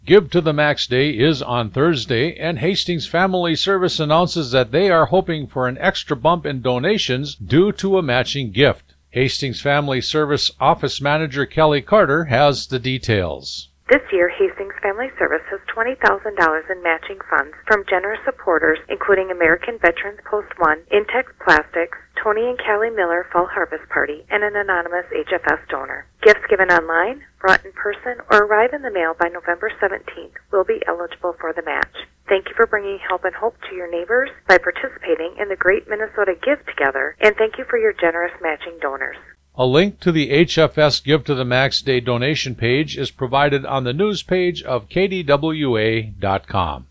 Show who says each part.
Speaker 1: Give to the Max Day is on Thursday, and Hastings Family Service announces that they are hoping for an extra bump in donations due to a matching gift. Hastings Family Service Office Manager Kelly Carter has the details.
Speaker 2: This year, Hastings Family Service has $20,000 in matching funds from generous supporters, including American Veterans Post 1, Intex Plastics, Tony and Callie Miller Fall Harvest Party, and an anonymous HFS donor. Gifts given online, brought in person, or arrive in the mail by November 17th will be eligible for the match. Thank you for bringing help and hope to your neighbors by participating in the Great Minnesota Give Together, and thank you for your generous matching donors.
Speaker 1: A link to the HFS Give to the Max Day donation page is provided on the news page of KDWA.com.